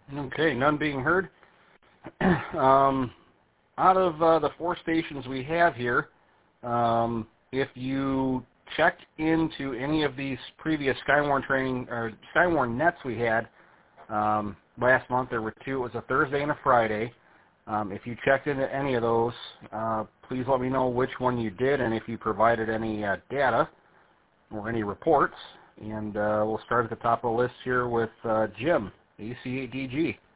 Okay, none being heard. Out of the 4 stations we have here, if you checked into any of these previous Skywarn training or Skywarn nets we had last month, there were 2. It was a Thursday and a Friday. If you checked into any of those, please let me know which one you did and if you provided any data or any reports. And we'll start at the top of the list here with Jim, AC8DG.